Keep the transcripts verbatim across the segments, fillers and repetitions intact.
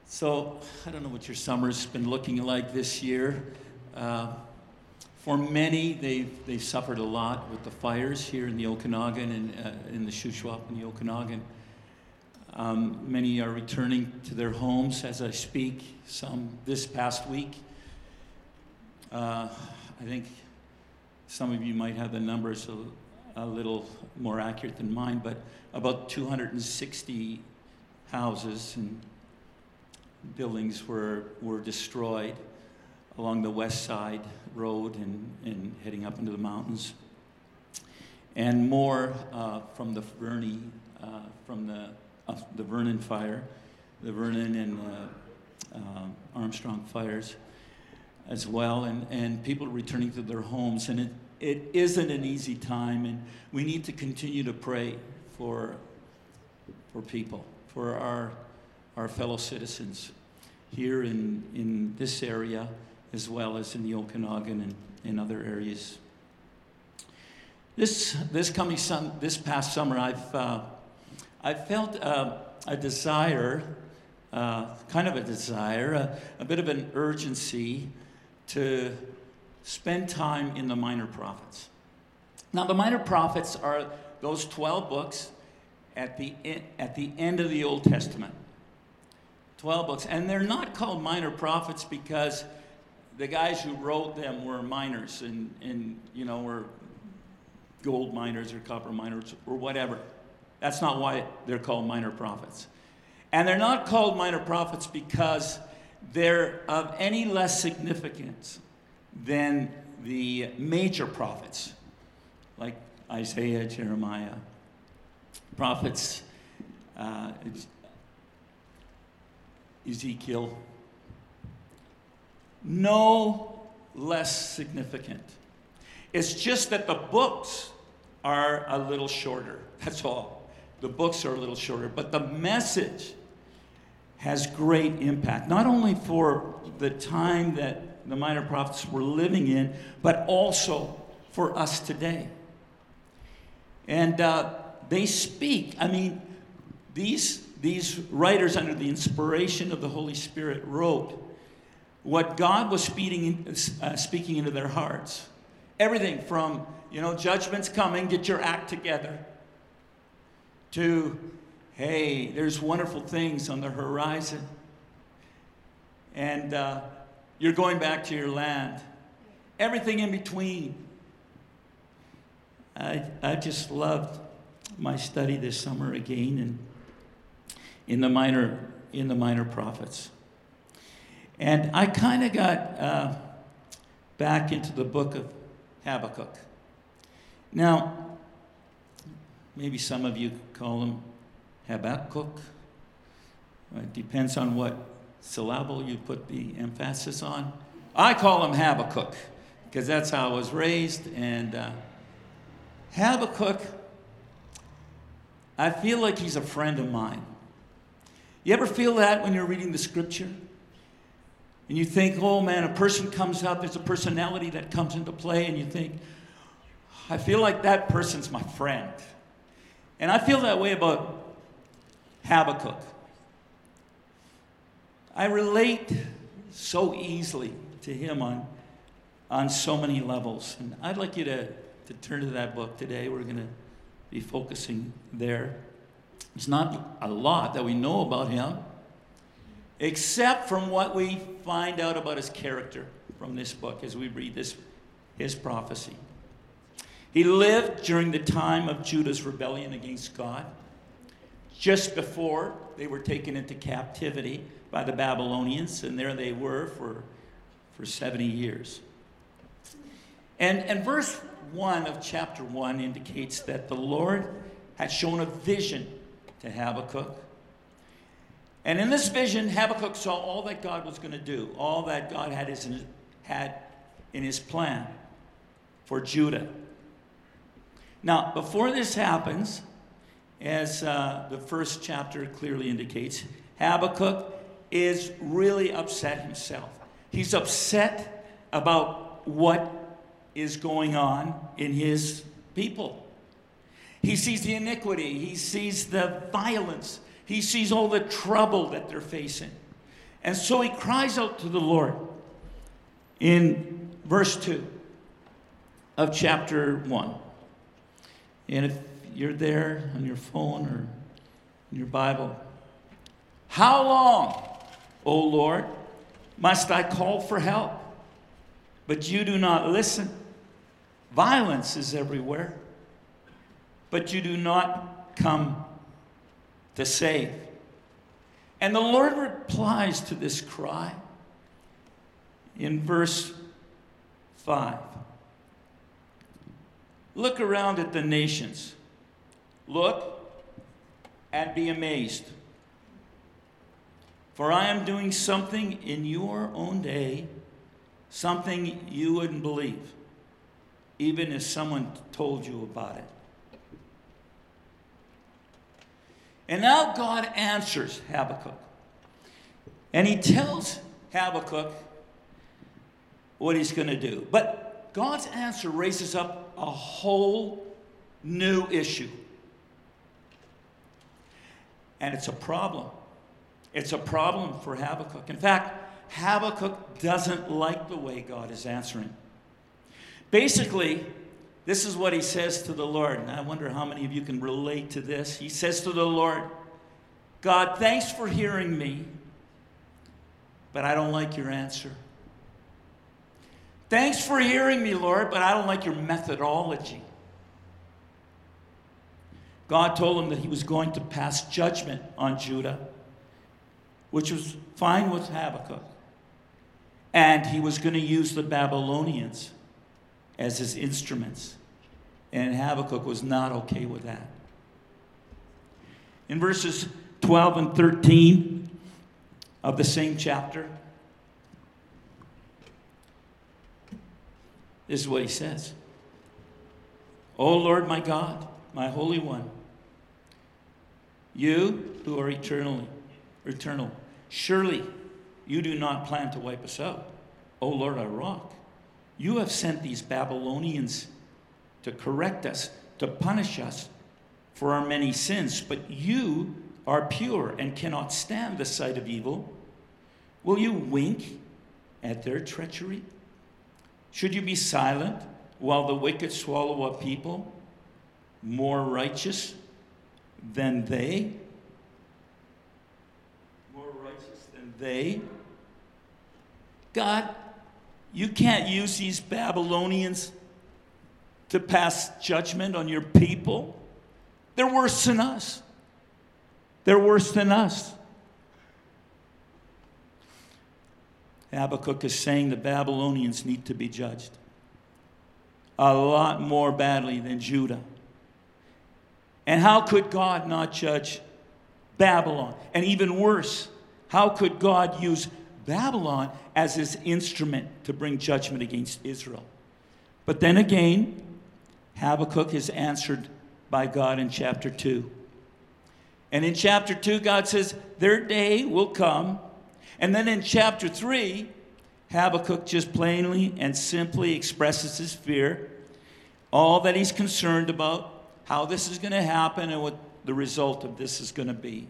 So, I don't know what your summer's been looking like this year. Uh, for many, they've, they've suffered a lot with the fires here in the Okanagan and uh, in the Shuswap and the Okanagan. Um, many are returning to their homes as I speak, some this past week. Uh, I think some of you might have the numbers a, a little more accurate than mine, but about two hundred sixty houses and buildings were, were destroyed along the west side road and, and heading up into the mountains. And more uh, from the Vernie, uh, from the, uh, the Vernon fire, the Vernon and uh, uh, Armstrong fires as well, and, and people returning to their homes. And it, it isn't an easy time, and we need to continue to pray for, for people, for our, our fellow citizens here in, in this area, as well as in the Okanagan and in other areas. This this coming sun, this past summer, I've uh, I felt uh, a desire, uh, kind of a desire, a, a bit of an urgency to spend time in the Minor Prophets. Now, the Minor Prophets are those twelve books at the at the end of the Old Testament. twelve books, and they're not called Minor Prophets because the guys who wrote them were miners and, and you know, were gold miners or copper miners or whatever. That's not why they're called Minor Prophets. And they're not called Minor Prophets because they're of any less significance than the major prophets, like Isaiah, Jeremiah, prophets, uh, Ezekiel. No less significant. It's just that the books are a little shorter. That's all. The books are a little shorter, but the message has great impact, not only for the time that the Minor Prophets were living in, but also for us today. And uh, they speak. I mean, these, these writers, under the inspiration of the Holy Spirit, wrote what God was speaking, uh, speaking into their hearts. Everything from, you know, judgment's coming, get your act together, to, hey, there's wonderful things on the horizon, and uh, you're going back to your land. Everything in between. I, I just loved my study this summer again and in the minor, in the Minor Prophets. And I kind of got uh, back into the book of Habakkuk. Now, maybe some of you call him Habakkuk. It depends on what syllable you put the emphasis on. I call him Habakkuk because that's how I was raised. And uh, Habakkuk, I feel like he's a friend of mine. You ever feel that when you're reading the scripture? And you think, oh man, a person comes out, there's a personality that comes into play, and you think, I feel like that person's my friend. And I feel that way about Habakkuk. I relate so easily to him on, on so many levels. And I'd like you to, to turn to that book today. We're going to be focusing there. It's not a lot that we know about him, except from what we find out about his character from this book as we read this, his prophecy. He lived during the time of Judah's rebellion against God, just before they were taken into captivity by the Babylonians, and there they were for, for seventy years. And, and verse one of chapter one indicates that the Lord had shown a vision to Habakkuk. And in this vision, Habakkuk saw all that God was going to do, all that God had, his, had in his plan for Judah. Now, before this happens, as uh, the first chapter clearly indicates, Habakkuk is really upset himself. He's upset about what is going on in his people. He sees the iniquity. He sees the violence. He sees all the trouble that they're facing. And so he cries out to the Lord in verse two of chapter one. And if you're there on your phone or in your Bible, how long, O Lord, must I call for help? But you do not listen. Violence is everywhere, but you do not come to save. And the Lord replies to this cry in verse five. Look around at the nations. Look and be amazed. For I am doing something in your own day, something you wouldn't believe, even if someone told you about it. And now God answers Habakkuk. And he tells Habakkuk what he's going to do. But God's answer raises up a whole new issue. And it's a problem. It's a problem for Habakkuk. In fact, Habakkuk doesn't like the way God is answering. Basically, this is what he says to the Lord. And I wonder how many of you can relate to this. He says to the Lord, God, thanks for hearing me, but I don't like your answer. Thanks for hearing me, Lord, but I don't like your methodology. God told him that he was going to pass judgment on Judah, which was fine with Habakkuk. And he was going to use the Babylonians as his instruments. And Habakkuk was not okay with that. In verses twelve and thirteen of the same chapter, this is what he says. O Lord my God, my Holy One, you who are eternally eternal, surely you do not plan to wipe us out. O Lord our rock, you have sent these Babylonians to correct us, to punish us for our many sins, but you are pure and cannot stand the sight of evil. Will you wink at their treachery? Should you be silent while the wicked swallow up people more righteous than they? More righteous than they? God, you can't use these Babylonians to pass judgment on your people. They're worse than us. They're worse than us. Habakkuk is saying the Babylonians need to be judged a lot more badly than Judah. And how could God not judge Babylon? And even worse, how could God use Babylon as his instrument to bring judgment against Israel? But then again, Habakkuk is answered by God in chapter two. And in chapter two, God says, their day will come. And then in chapter three, Habakkuk just plainly and simply expresses his fear, all that he's concerned about, how this is going to happen, and what the result of this is going to be.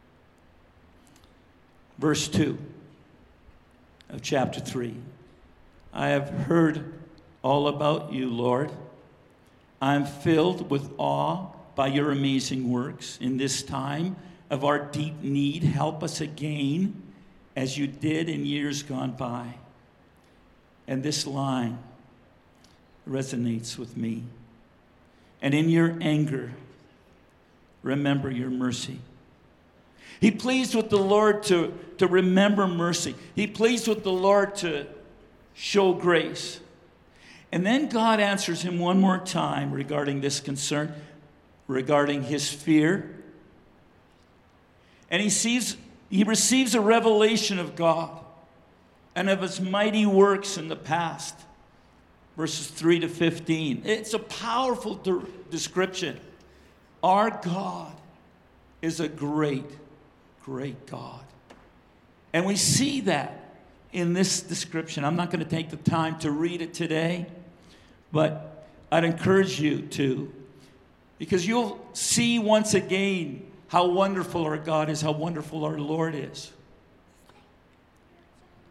Verse two of chapter three. I have heard all about you, Lord. I am filled with awe by your amazing works. In this time of our deep need, help us again as you did in years gone by. And this line resonates with me. And in your anger, remember your mercy. He pleads with the Lord to, to remember mercy. He pleads with the Lord to show grace. And then God answers him one more time regarding this concern, regarding his fear. And he sees, he receives a revelation of God and of his mighty works in the past. Verses three to fifteen. It's a powerful de- description. Our God is a great, great God. And we see that in this description. I'm not going to take the time to read it today, but I'd encourage you to, because you'll see once again how wonderful our God is, how wonderful our Lord is.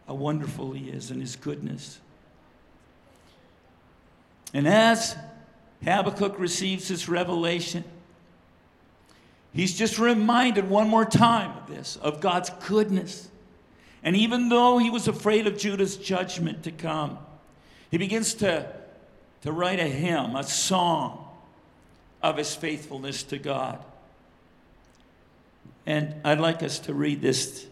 how wonderful he is and his goodness. And as Habakkuk receives this revelation, he's just reminded one more time of this, of God's goodness. And even though he was afraid of Judah's judgment to come, he begins to, to write a hymn, a song of his faithfulness to God. And I'd like us to read this. It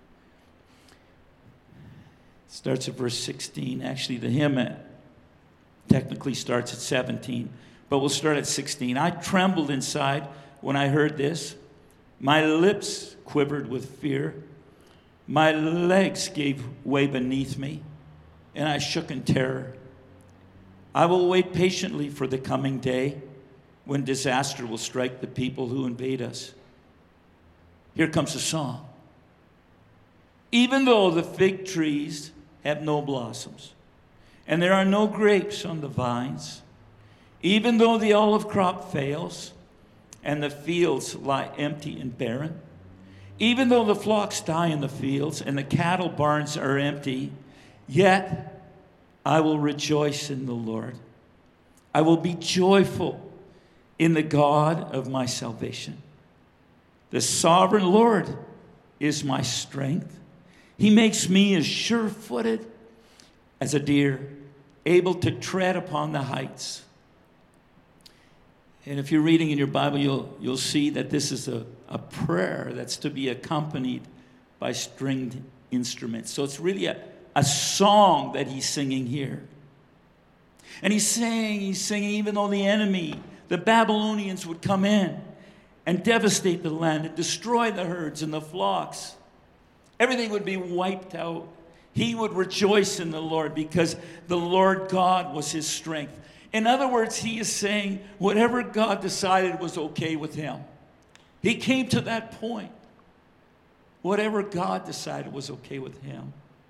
starts at verse sixteen. Actually, the hymn technically starts at seventeen, but we'll start at sixteen. I trembled inside when I heard this. My lips quivered with fear. My legs gave way beneath me, and I shook in terror. I will wait patiently for the coming day when disaster will strike the people who invade us. Here comes a song. Even though the fig trees have no blossoms, and there are no grapes on the vines, even though the olive crop fails, and the fields lie empty and barren, even though the flocks die in the fields, and the cattle barns are empty, yet I will rejoice in the Lord. I will be joyful in the God of my salvation. The sovereign Lord is my strength. He makes me as sure-footed as a deer, able to tread upon the heights. And if you're reading in your Bible, you'll, you'll see that this is a, a prayer that's to be accompanied by stringed instruments. So it's really a, a song that he's singing here. And he's saying, he's singing, even though the enemy, the Babylonians, would come in and devastate the land and destroy the herds and the flocks, everything would be wiped out. He would rejoice in the Lord because the Lord God was his strength. In other words, he is saying whatever God decided was okay with him. He came to that point. Whatever God decided was okay with him.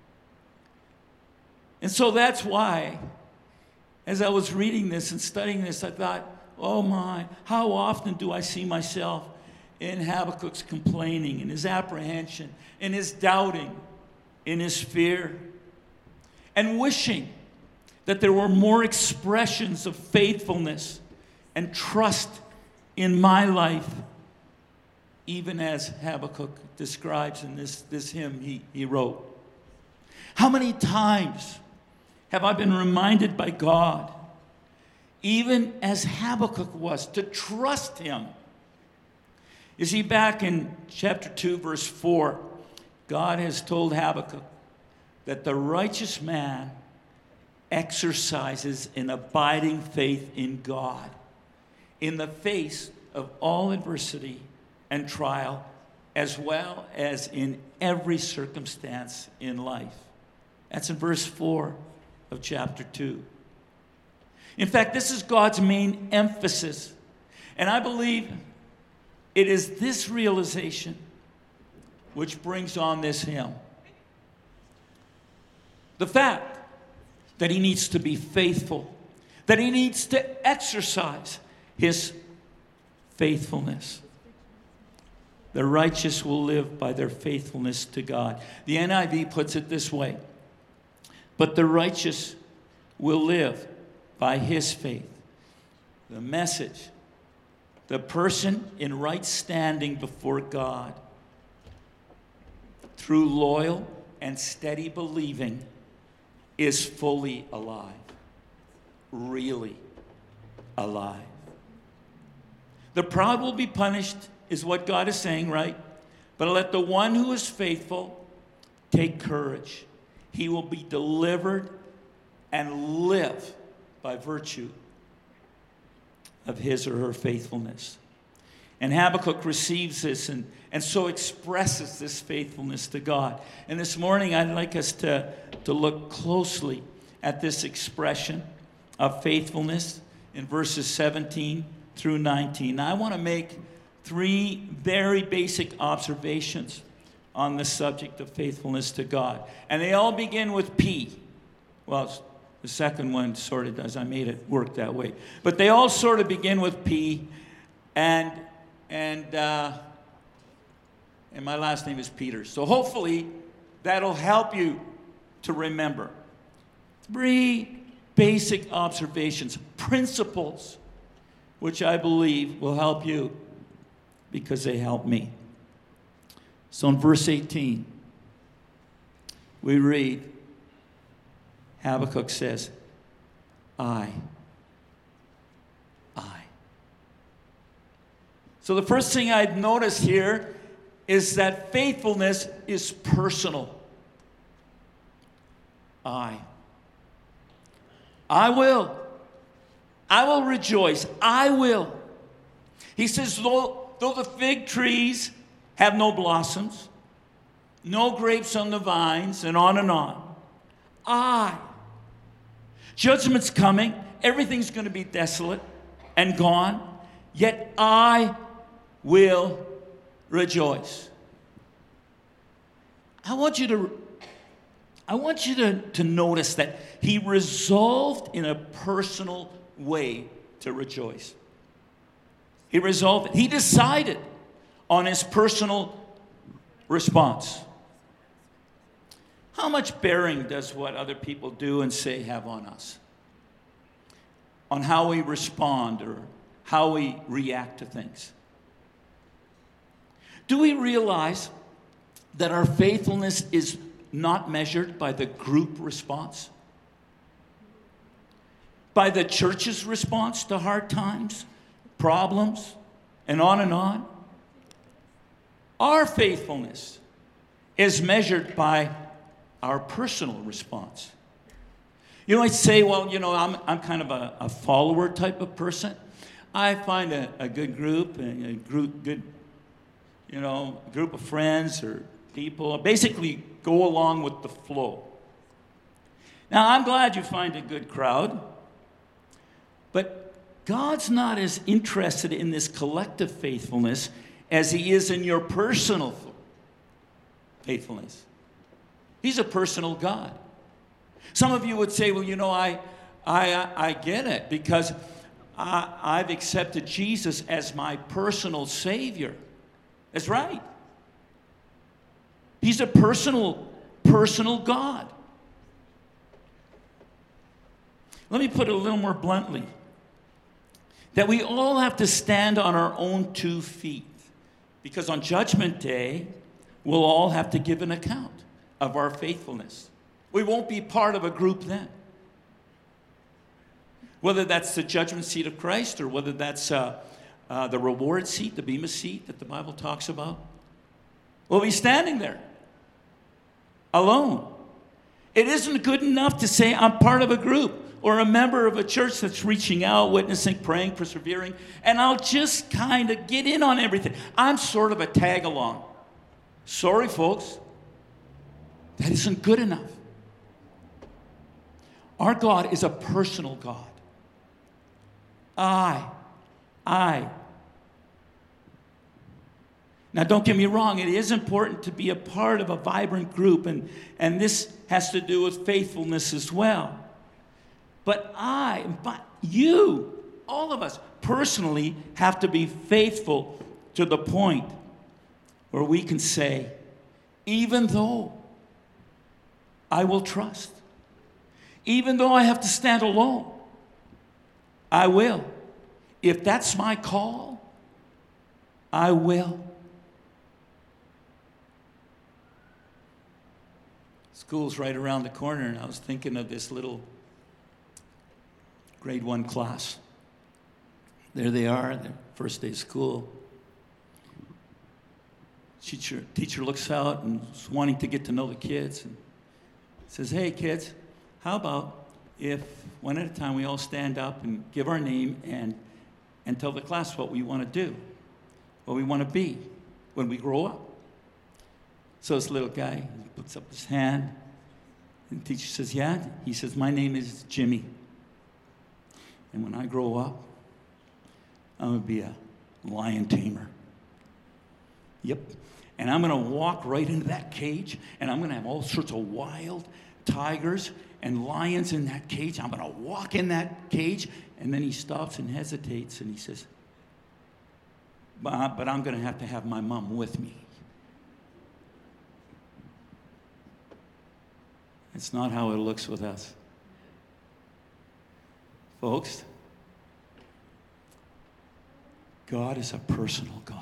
And so that's why, as I was reading this and studying this, I thought, oh my, how often do I see myself in Habakkuk's complaining, in his apprehension, in his doubting, in his fear, and wishing that there were more expressions of faithfulness and trust in my life, even as Habakkuk describes in this, this hymn he, he wrote. How many times have I been reminded by God, even as Habakkuk was, to trust him? You see, back in chapter two, verse four, God has told Habakkuk that the righteous man exercises an abiding faith in God in the face of all adversity and trial, as well as in every circumstance in life. That's in verse four of chapter two. In fact, this is God's main emphasis. And I believe it is this realization which brings on this hymn. The fact that he needs to be faithful, that he needs to exercise his faithfulness. The righteous will live by their faithfulness to God. The N I V puts it this way: but the righteous will live by his faith. The Message: the person in right standing before God, through loyal and steady believing, is fully alive. Really alive. The proud will be punished, is what God is saying, right? But let the one who is faithful take courage. He will be delivered and live by virtue of his or her faithfulness. And Habakkuk receives this and, and so expresses this faithfulness to God. And this morning I'd like us to, to look closely at this expression of faithfulness in verses seventeen through nineteen. Now, I want to make three very basic observations on the subject of faithfulness to God. And they all begin with P. Well, the second one sort of does. I made it work that way. But they all sort of begin with P. And and uh, and my last name is Peter. So hopefully that'll help you to remember. Three basic observations, principles, which I believe will help you because they help me. So in verse eighteen, we read, Habakkuk says, I, I. So the first thing I've noticed here is that faithfulness is personal. I. I will. I will rejoice. I will. He says, though, though the fig trees have no blossoms, no grapes on the vines, and on and on, I. Judgment's coming. Everything's going to be desolate and gone. Yet I will rejoice. I want you to, I want you to, to notice that he resolved in a personal way to rejoice. He resolved it. He decided on his personal response. How much bearing does what other people do and say have on us? On how we respond or how we react to things? Do we realize that our faithfulness is not measured by the group response? By the church's response to hard times, problems, and on and on? Our faithfulness is measured by our personal response. You might say, well, you know, I'm, I'm kind of a, a follower type of person. I find a, a good group, a, a group, good, you know, group of friends or people, basically go along with the flow. Now, I'm glad you find a good crowd, but God's not as interested in this collective faithfulness as he is in your personal faithfulness. He's a personal God. Some of you would say, well, you know, I, I, I get it because I, I've accepted Jesus as my personal Savior. That's right. He's a personal, personal God. Let me put it a little more bluntly. That we all have to stand on our own two feet. Because on Judgment Day, we'll all have to give an account of our faithfulness. We won't be part of a group then. Whether that's the judgment seat of Christ or whether that's uh, uh, the reward seat, the bema seat that the Bible talks about, we'll be standing there alone. It isn't good enough to say I'm part of a group or a member of a church that's reaching out, witnessing, praying, persevering, and I'll just kind of get in on everything. I'm sort of a tag along. Sorry, folks. That isn't good enough. Our God is a personal God. I, I. Now, don't get me wrong. It is important to be a part of a vibrant group, and, and this has to do with faithfulness as well. But I, but you, all of us, personally have to be faithful to the point where we can say, even though I will trust, even though I have to stand alone, I will. If that's my call, I will. School's right around the corner, and I was thinking of this little grade one class. There they are, their first day of school. Teacher, teacher looks out and is wanting to get to know the kids and says, hey, kids, how about if one at a time we all stand up and give our name and, and tell the class what we want to do, what we want to be when we grow up. So this little guy puts up his hand, and the teacher says, yeah? He says, my name is Jimmy. And when I grow up, I'm going to be a lion tamer. Yep. And I'm going to walk right into that cage, and I'm going to have all sorts of wild tigers and lions in that cage. I'm going to walk in that cage. And then he stops and hesitates, and he says, but, but I'm going to have to have my mom with me. It's not how it looks with us. Folks, God is a personal God.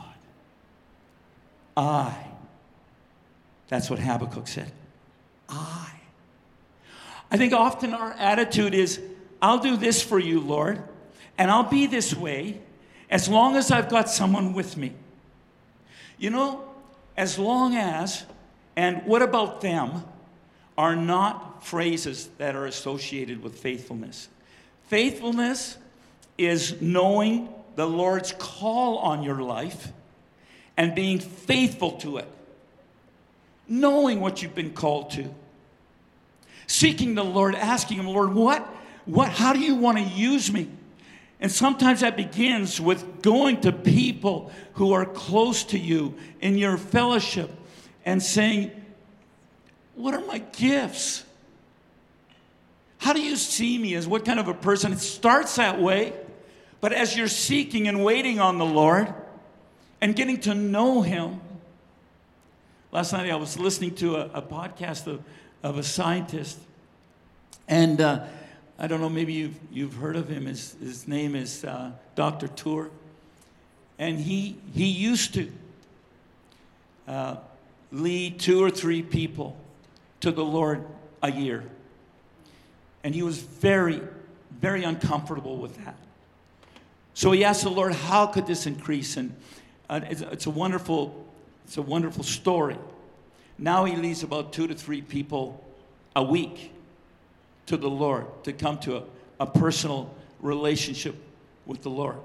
I. That's what Habakkuk said. I. I think often our attitude is, I'll do this for you, Lord, and I'll be this way as long as I've got someone with me. You know, as long as, and what about them, are not phrases that are associated with faithfulness. Faithfulness is knowing the Lord's call on your life and being faithful to it. Knowing what you've been called to. Seeking the Lord, asking Him, Lord, what, what, how do you want to use me? And sometimes that begins with going to people who are close to you in your fellowship and saying, what are my gifts? How do you see me as what kind of a person? It starts that way, but as you're seeking and waiting on the Lord and getting to know Him. Last night I was listening to a, a podcast of, of a scientist, and uh, I don't know, maybe you've, you've heard of him. His, his name is uh, Doctor Tour, and he, he used to uh, lead two or three people to the Lord a year. And he was very, very uncomfortable with that. So he asked the Lord, how could this increase? And uh, it's, it's a wonderful, it's a wonderful story. Now he leads about two to three people a week to the Lord, to come to a, a personal relationship with the Lord.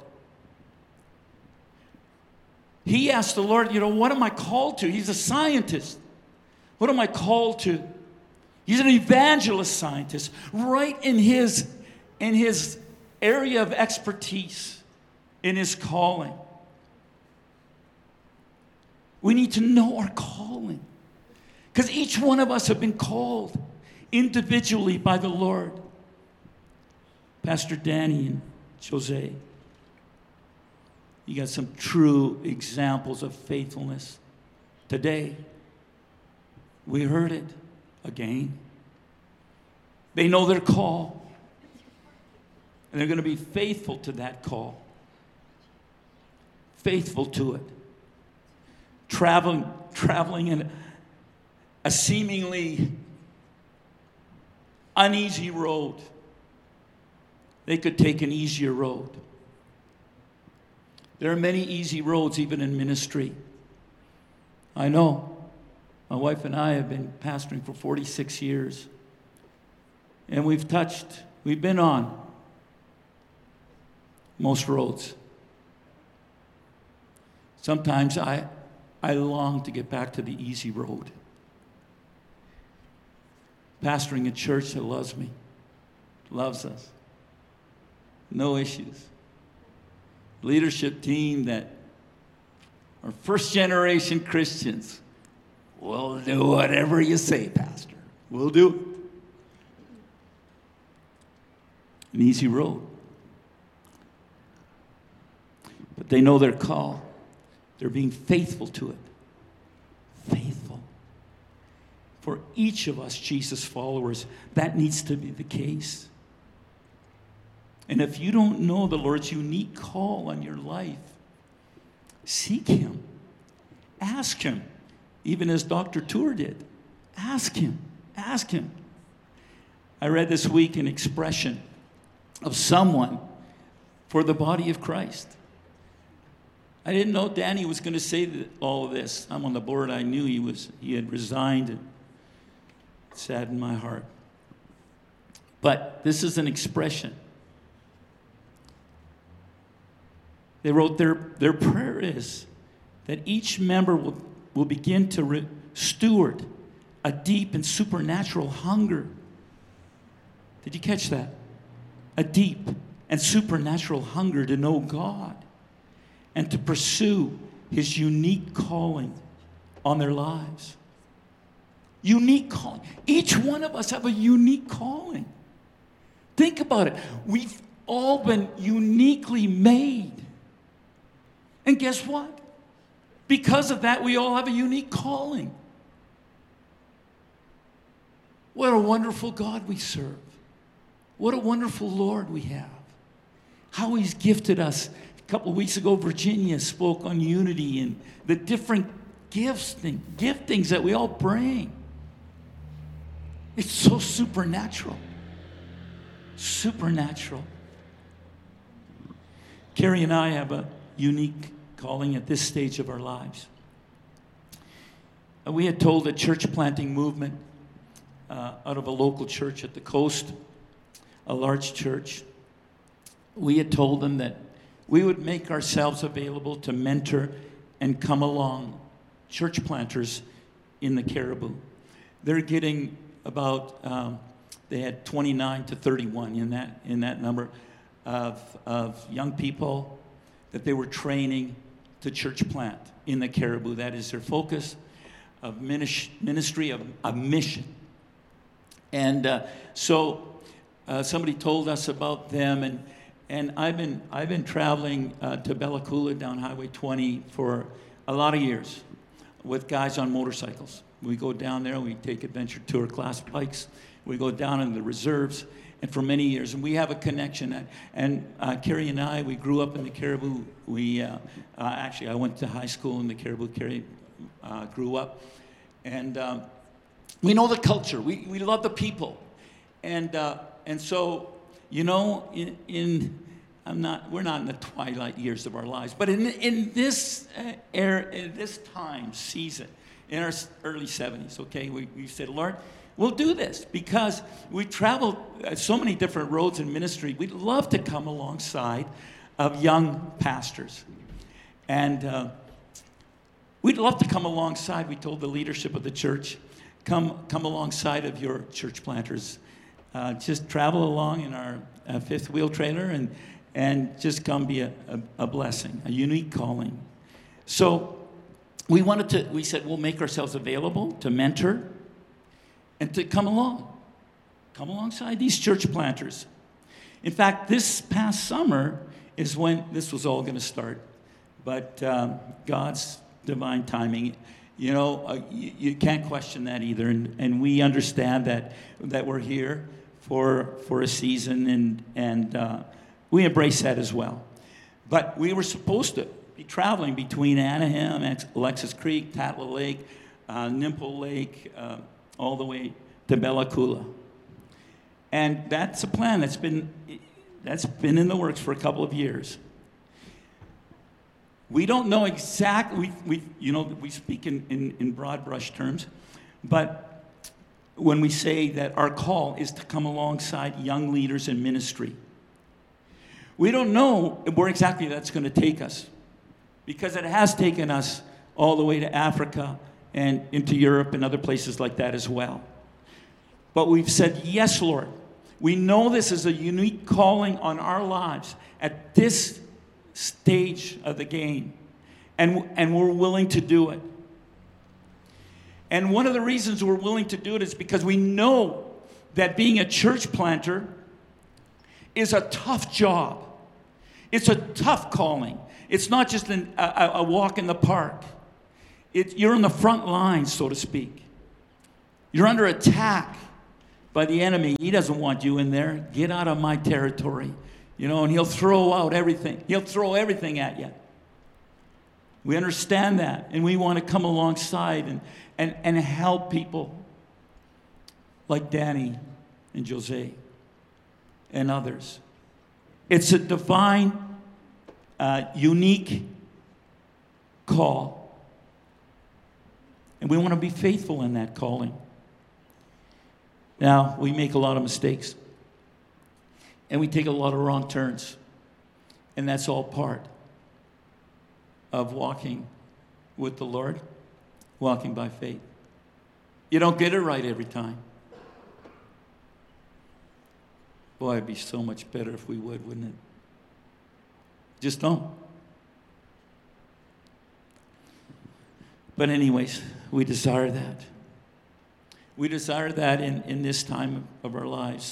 He asked the Lord, you know, what am I called to? He's a scientist. What am I called to? He's an evangelist scientist, right in his, in his area of expertise, in his calling. We need to know our calling. Because each one of us have been called individually by the Lord. Pastor Danny and Jose, you got some true examples of faithfulness today. We heard it again. They know their call, and they're going to be faithful to that call. Faithful to it. Traveling, traveling in a seemingly uneasy road. They could take an easier road. There are many easy roads even in ministry. I know. My wife and I have been pastoring for forty-six years. And we've touched, we've been on most roads. Sometimes I, I long to get back to the easy road. Pastoring a church that loves me, loves us. No issues. Leadership team that are first generation Christians. We'll do whatever you say, Pastor. We'll do it. An easy road. But they know their call. They're being faithful to it. Faithful. For each of us, Jesus followers, that needs to be the case. And if you don't know the Lord's unique call on your life, seek Him. Ask Him. Even as Doctor Tour did. Ask Him. Ask Him. I read this week an expression of someone for the body of Christ. I didn't know Danny was going to say all of this. I'm on the board. I knew he was. He had resigned. It saddened my heart. But this is an expression. They wrote their, their prayer is that each member will, will begin to re- steward a deep and supernatural hunger. Did you catch that? A deep and supernatural hunger to know God and to pursue His unique calling on their lives. Unique calling. Each one of us have a unique calling. Think about it. We've all been uniquely made. And guess what? Because of that, we all have a unique calling. What a wonderful God we serve. What a wonderful Lord we have. How he's gifted us. A couple of weeks ago, Virginia spoke on unity and the different gifts, giftings that we all bring. It's so supernatural. Supernatural. Carrie and I have a unique calling at this stage of our lives. We had told a church planting movement uh, out of a local church at the coast, a large church. We had told them that we would make ourselves available to mentor and come along church planters in the Cariboo. They're getting about, um, they had twenty-nine to thirty-one in that, in that number of, of young people that they were training to church plant in the Cariboo. That is their focus of ministry, of, of mission. And uh, so uh, somebody told us about them, and and I've been I've been traveling uh, to Bella Coola down Highway twenty for a lot of years with guys on motorcycles. We go down there, we take adventure tour class bikes, we go down in the reserves, and for many years, and we have a connection. And, and uh, Carrie and I, we grew up in the Cariboo. We uh, uh, actually I went to high school in the Cariboo. Carrie uh, grew up, and um, we know the culture. We we love the people, and uh, and so. You know, in, in I'm not. We're not in the twilight years of our lives, but in in this uh, era, in this time season, in our early seventies, okay, we, we said, Lord, we'll do this because we traveled uh, so many different roads in ministry. We'd love to come alongside of young pastors, and uh, we'd love to come alongside. We told the leadership of the church, come come alongside of your church planters. Uh, just travel along in our uh, fifth wheel trailer and and just come be a, a, a blessing, a unique calling. So we wanted to, we said we'll make ourselves available to mentor and to come along, come alongside these church planters. In fact, this past summer is when this was all going to start. But um, God's divine timing, you know, uh, you, you can't question that either. And, and we understand that that we're here for for a season, and and uh, we embrace that as well. But we were supposed to be traveling between Anaheim, Alexis Creek, Tatla Lake, uh, Nimple Lake, uh, all the way to Bella Coola. And that's a plan that's been that's been in the works for a couple of years. We don't know exactly. We we you know we speak in, in, in broad brush terms, but when we say that our call is to come alongside young leaders in ministry. We don't know where exactly that's going to take us, because it has taken us all the way to Africa and into Europe and other places like that as well. But we've said, yes, Lord, we know this is a unique calling on our lives at this stage of the game, and, and we're willing to do it. And one of the reasons we're willing to do it is because we know that being a church planter is a tough job. It's a tough calling. It's not just an, a, a walk in the park. It, you're in the front line, so to speak. You're under attack by the enemy. He doesn't want you in there. Get out of my territory. You know, and he'll throw out everything. He'll throw everything at you. We understand that, and we want to come alongside and, and, and help people like Danny and Jose and others. It's a divine, uh, unique call, and we want to be faithful in that calling. Now, we make a lot of mistakes, and we take a lot of wrong turns, and that's all part of walking with the Lord, walking by faith. You don't get it right every time. Boy, it'd be so much better if we would, wouldn't it? Just don't. But anyways, we desire that. We desire that in, in this time of our lives.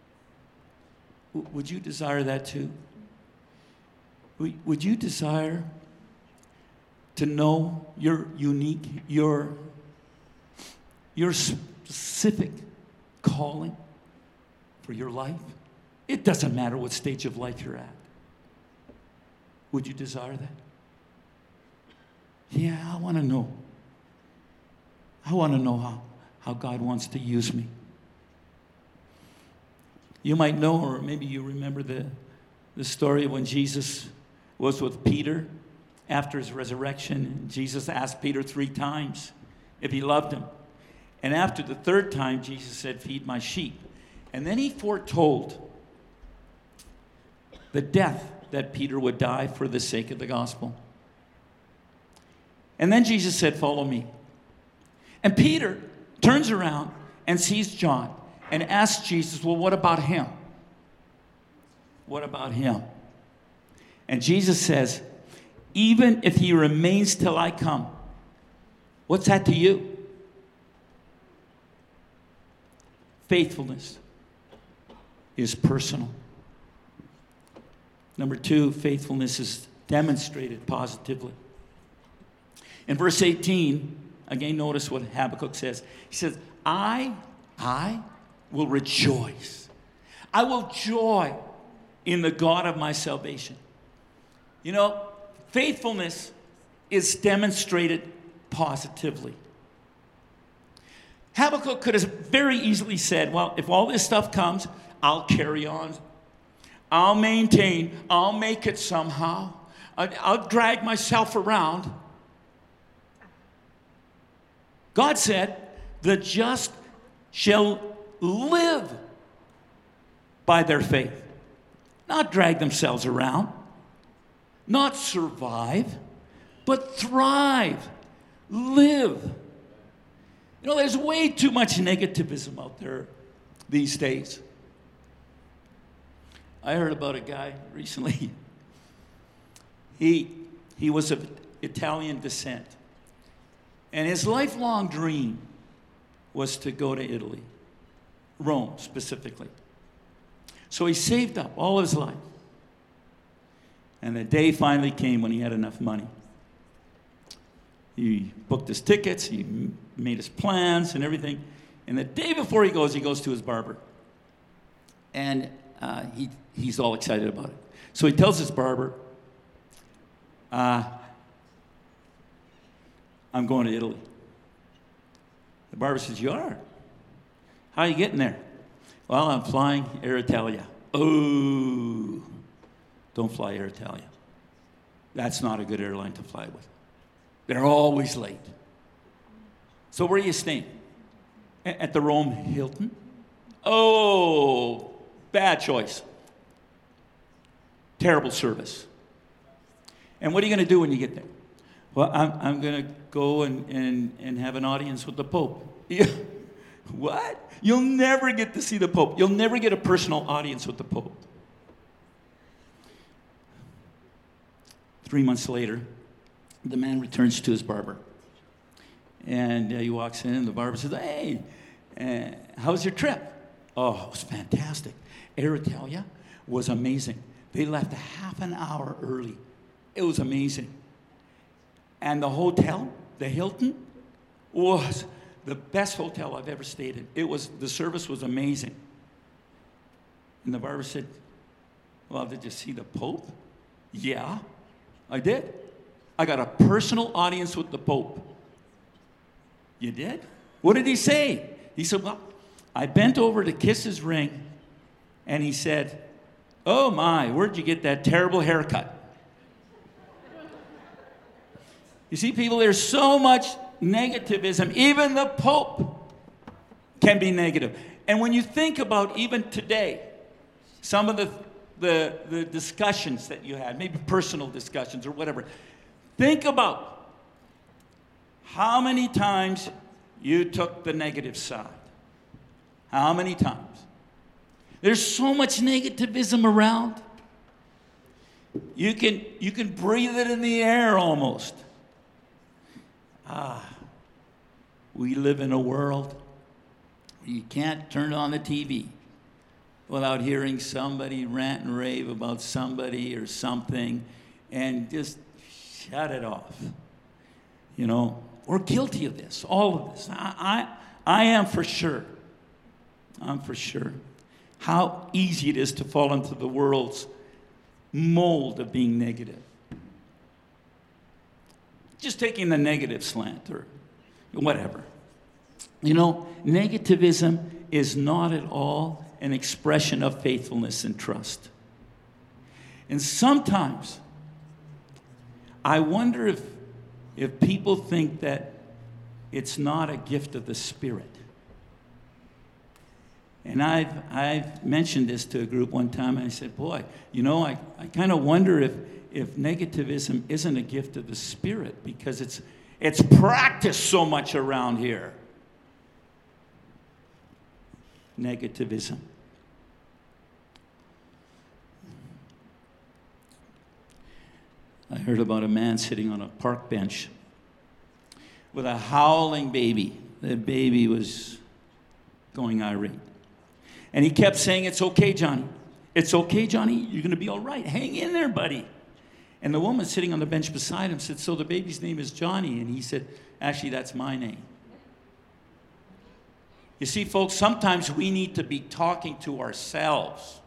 W- would you desire that too? Would, would you desire to know your unique, your, your specific calling for your life? It doesn't matter what stage of life you're at. Would you desire that? Yeah, I want to know. I want to know how, how God wants to use me. You might know, or maybe you remember the, the story when Jesus was with Peter after his resurrection. Jesus asked Peter three times if he loved him. And after the third time, Jesus said, feed my sheep. And then he foretold the death that Peter would die for the sake of the gospel. And then Jesus said, follow me. And Peter turns around and sees John and asks Jesus, well, what about him? What about him? And Jesus says, even if he remains till I come, what's that to you? Faithfulness is personal. Number two, faithfulness is demonstrated positively. In verse eighteen, again, notice what Habakkuk says. He says, I, I will rejoice. I will joy in the God of my salvation. You know, faithfulness is demonstrated positively. Habakkuk could have very easily said, well, if all this stuff comes, I'll carry on. I'll maintain. I'll make it somehow. I'll drag myself around. God said, the just shall live by their faith. Not drag themselves around. Not survive, but thrive. Live. You know, there's way too much negativism out there these days. I heard about a guy recently. He, he was of Italian descent. And his lifelong dream was to go to Italy, Rome specifically. So he saved up all his life. And the day finally came when he had enough money. He booked his tickets, he made his plans and everything. And the day before he goes, he goes to his barber. And uh, he, he's all excited about it. So he tells his barber, uh, I'm going to Italy. The barber says, you are? How are you getting there? Well, I'm flying Air Italia. Oh, don't fly Air Italia. That's not a good airline to fly with. They're always late. So where are you staying? At the Rome Hilton? Oh, bad choice. Terrible service. And what are you going to do when you get there? Well, I'm, I'm going to go and, and, and have an audience with the Pope. Yeah. What? You'll never get to see the Pope. You'll never get a personal audience with the Pope. Three months later, the man returns to his barber. And uh, he walks in, and the barber says, hey, uh, how was your trip? Oh, it was fantastic. Air Italia was amazing. They left a half an hour early. It was amazing. And the hotel, the Hilton, was the best hotel I've ever stayed in. It was, the service was amazing. And the barber said, well, did you see the Pope? Yeah, I did. I got a personal audience with the Pope. You did? What did he say? He said, well, I bent over to kiss his ring, and he said, oh my, where'd you get that terrible haircut? You see, people, there's so much negativism. Even the Pope can be negative. And when you think about even today, some of the, the, the discussions that you had, maybe personal discussions or whatever, think about how many times you took the negative side. How many times? There's so much negativism around. You can, you can breathe it in the air almost. Ah, we live in a world where you can't turn on the T V without hearing somebody rant and rave about somebody or something and just shut it off. You know, we're guilty of this, all of this. I, I, I am for sure. I'm for sure. How easy it is to fall into the world's mold of being negative. Just taking the negative slant or whatever. You know, negativism is not at all an expression of faithfulness and trust. And sometimes I wonder if if people think that it's not a gift of the Spirit. And I've, I've mentioned this to a group one time, and I said, boy, you know, I, I kind of wonder if, if negativism isn't a gift of the Spirit, because it's, it's practiced so much around here. Negativism. I heard about a man sitting on a park bench with a howling baby. The baby was going irate. And he kept saying, it's okay, Johnny. It's okay, Johnny. You're going to be all right. Hang in there, buddy. And the woman sitting on the bench beside him said, so the baby's name is Johnny? And he said, actually, that's my name. You see, folks, sometimes we need to be talking to ourselves.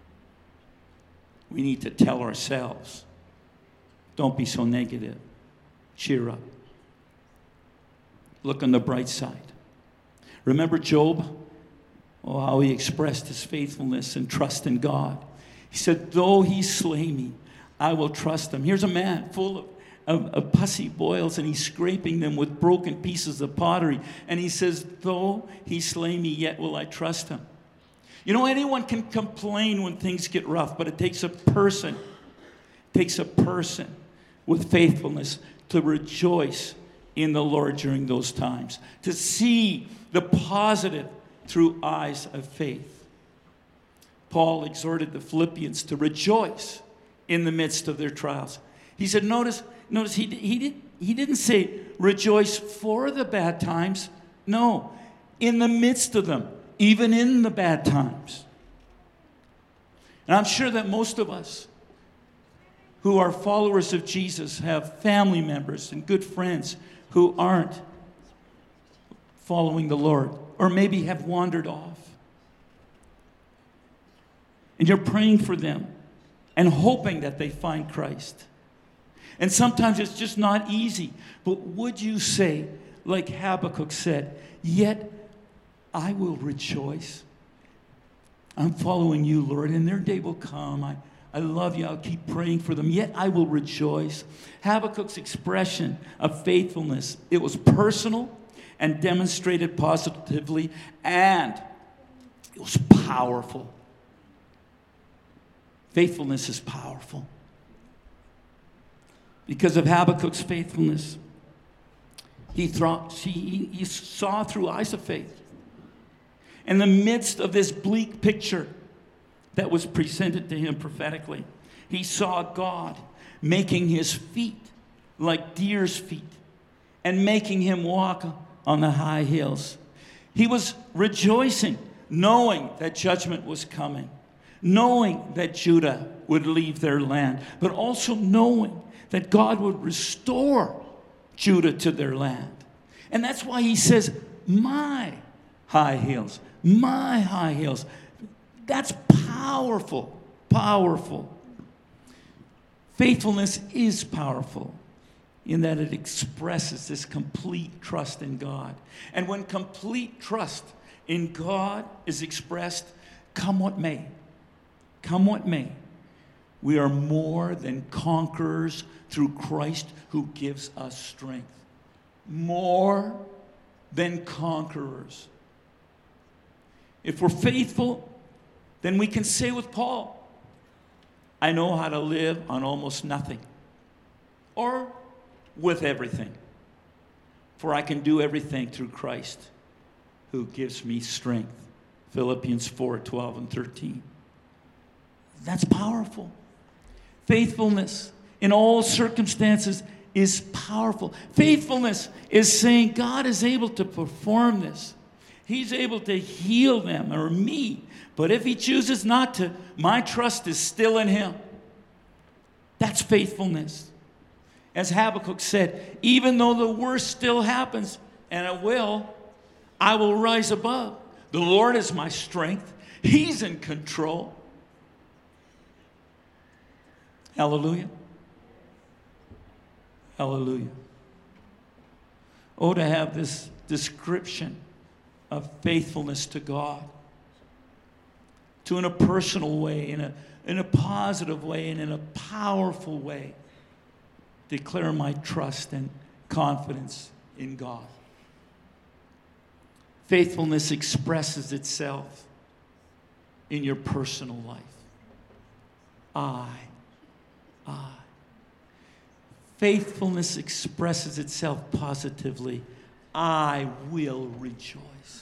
We need to tell ourselves, don't be so negative. Cheer up. Look on the bright side. Remember Job? Oh, how he expressed his faithfulness and trust in God. He said, though he slay me, I will trust him. Here's a man full of, of, of pussy boils, and he's scraping them with broken pieces of pottery. And he says, though he slay me, yet will I trust him. You know, anyone can complain when things get rough, but it takes a person, it takes a person with faithfulness to rejoice in the Lord during those times, to see the positive through eyes of faith. Paul exhorted the Philippians to rejoice in the midst of their trials. He said, notice, notice he, he, did, he didn't say rejoice for the bad times. No, in the midst of them, even in the bad times. And I'm sure that most of us who are followers of Jesus have family members and good friends who aren't following the Lord, or maybe have wandered off. And you're praying for them and hoping that they find Christ. And sometimes it's just not easy. But would you say, like Habakkuk said, yet I will rejoice. I'm following you, Lord, and their day will come. I, I love you. I'll keep praying for them. Yet I will rejoice. Habakkuk's expression of faithfulness, it was personal and demonstrated positively, and it was powerful. Faithfulness is powerful. Because of Habakkuk's faithfulness, he, thought, he, he saw through eyes of faith. In the midst of this bleak picture that was presented to him prophetically, he saw God making his feet like deer's feet and making him walk on the high hills. He was rejoicing, knowing that judgment was coming, knowing that Judah would leave their land, but also knowing that God would restore Judah to their land. And that's why he says, my high hills, my high hills. That's powerful, powerful. Faithfulness is powerful in that it expresses this complete trust in God. And when complete trust in God is expressed, come what may, come what may, we are more than conquerors through Christ who gives us strength. More than conquerors. If we're faithful, then we can say with Paul, I know how to live on almost nothing, or with everything. For I can do everything through Christ who gives me strength. Philippians four, twelve and thirteen. That's powerful. Faithfulness in all circumstances is powerful. Faithfulness is saying God is able to perform this. He's able to heal them or me. But if he chooses not to, my trust is still in him. That's faithfulness. As Habakkuk said, even though the worst still happens, and it will, I will rise above. The Lord is my strength. He's in control. Hallelujah. Hallelujah. Oh, to have this description of faithfulness to God, to in a personal way, in a, in a positive way, and in a powerful way, declare my trust and confidence in God. Faithfulness expresses itself in your personal life. I, I. Faithfulness expresses itself positively. I will rejoice.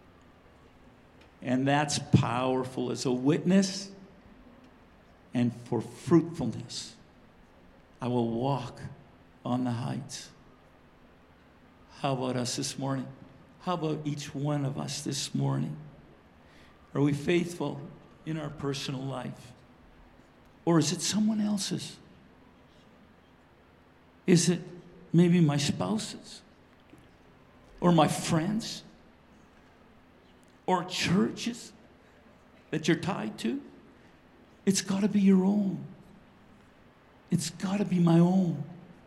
And that's powerful as a witness and for fruitfulness. I will walk on the heights. How about us this morning? How about each one of us this morning? Are we faithful in our personal life? Or is it someone else's? Is it maybe my spouse's? Or my friends? Or churches that you're tied to? It's got to be your own. It's got to be my own.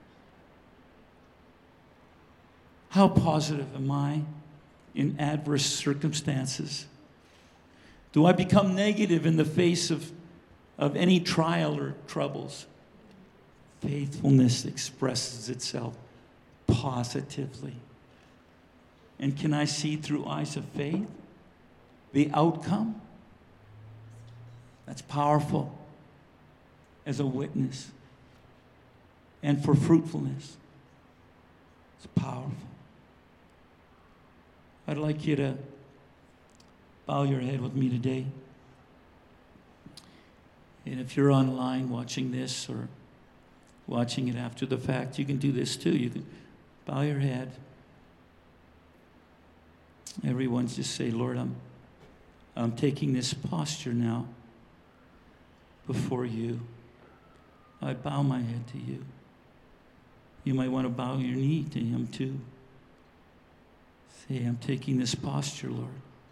How positive am I in adverse circumstances? Do I become negative in the face of, of any trial or troubles? Faithfulness expresses itself positively. And can I see through eyes of faith the outcome? That's powerful as a witness. And for fruitfulness, it's powerful. I'd like you to bow your head with me today. And if you're online watching this or watching it after the fact, you can do this too. You can bow your head. Everyone just say, Lord, I'm, I'm taking this posture now before you. I bow my head to you. You might want to bow your knee to him too. Say, I'm taking this posture, Lord.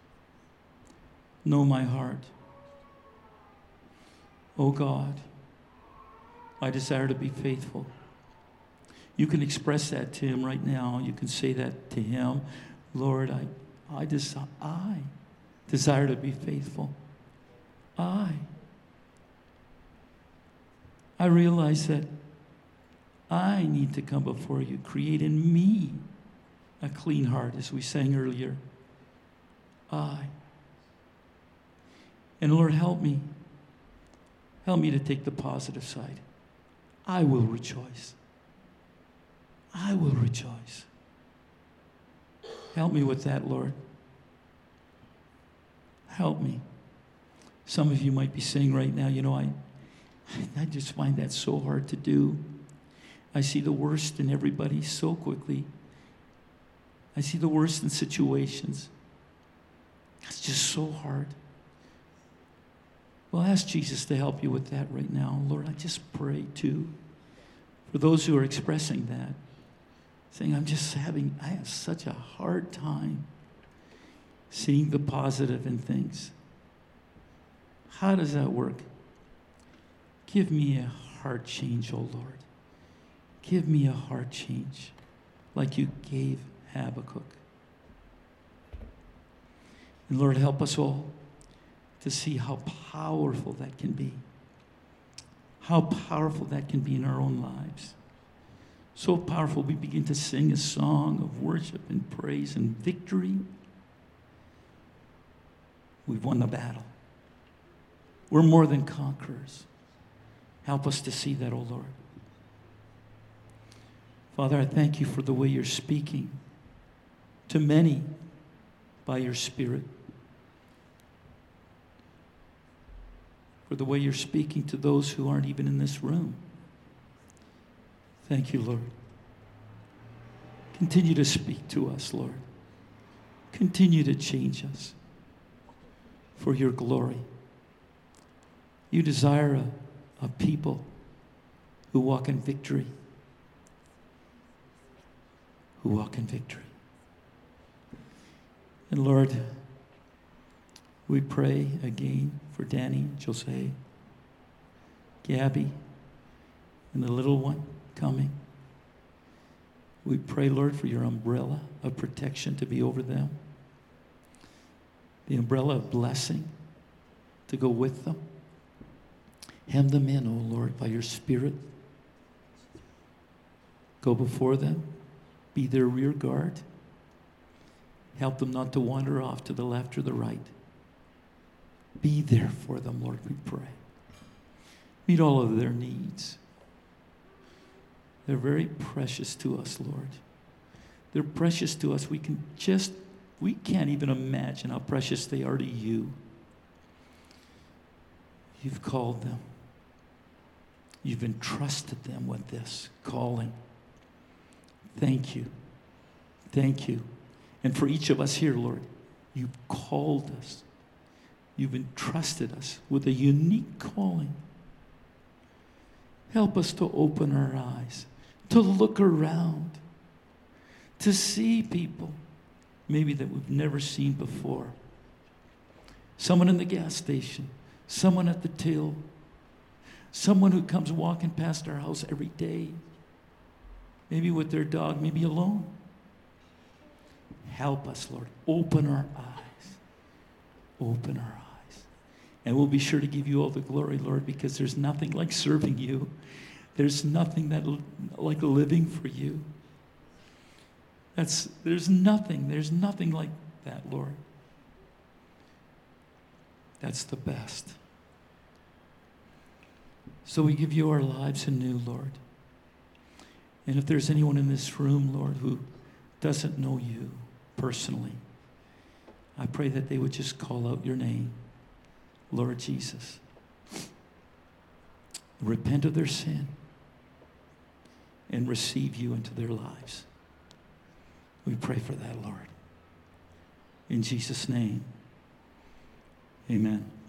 Know my heart. Oh God, I desire to be faithful. You can express that to him right now. You can say that to him. Lord, I, I, desire, I desire to be faithful. I. I realize that I need to come before you. Create in me a clean heart, as we sang earlier. I. And Lord, help me. Help me to take the positive side. I will rejoice. I will rejoice. Help me with that, Lord. Help me. Some of you might be saying right now, you know, I, I just find that so hard to do. I see the worst in everybody so quickly. I see the worst in situations. It's just so hard. Well, ask Jesus to help you with that right now. Lord, I just pray too for those who are expressing that, saying, I'm just having, I have such a hard time seeing the positive in things. How does that work? Give me a heart change, oh Lord. Give me a heart change like you gave Habakkuk. And Lord, help us all to see how powerful that can be. How powerful that can be in our own lives. So powerful we begin to sing a song of worship and praise and victory. We've won the battle. We're more than conquerors. Help us to see that, oh Lord. Father, I thank you for the way you're speaking to many by your Spirit. For the way you're speaking to those who aren't even in this room. Thank you, Lord. Continue to speak to us, Lord. Continue to change us for your glory. You desire a, a people who walk in victory. Who walk in victory. And Lord, We pray again for Danny, Jose, Gabby, and the little one coming. We pray, Lord, for your umbrella of protection to be over them. The umbrella of blessing to go with them. Hem them in, O Lord, by your Spirit. Go before them. Be their rear guard. Help them not to wander off to the left or the right. Be there for them, Lord, we pray. Meet all of their needs. They're very precious to us, Lord. They're precious to us. We can just, we can't even imagine how precious they are to you. You've called them. You've entrusted them with this calling. Thank you. Thank you. And for each of us here, Lord, you've called us. You've entrusted us with a unique calling. Help us to open our eyes, to look around, to see people maybe that we've never seen before. Someone in the gas station, someone at the till, someone who comes walking past our house every day, maybe with their dog, maybe alone. Help us, Lord. Open our eyes. Open our eyes. And we'll be sure to give you all the glory, Lord, because there's nothing like serving you. There's nothing that like living for you. That's there's nothing, there's nothing like that, Lord. That's the best. So we give you our lives anew, Lord. And if there's anyone in this room, Lord, who doesn't know you personally, I pray that they would just call out your name, Lord Jesus. Repent of their sin and receive you into their lives. We pray for that, Lord. In Jesus' name, amen.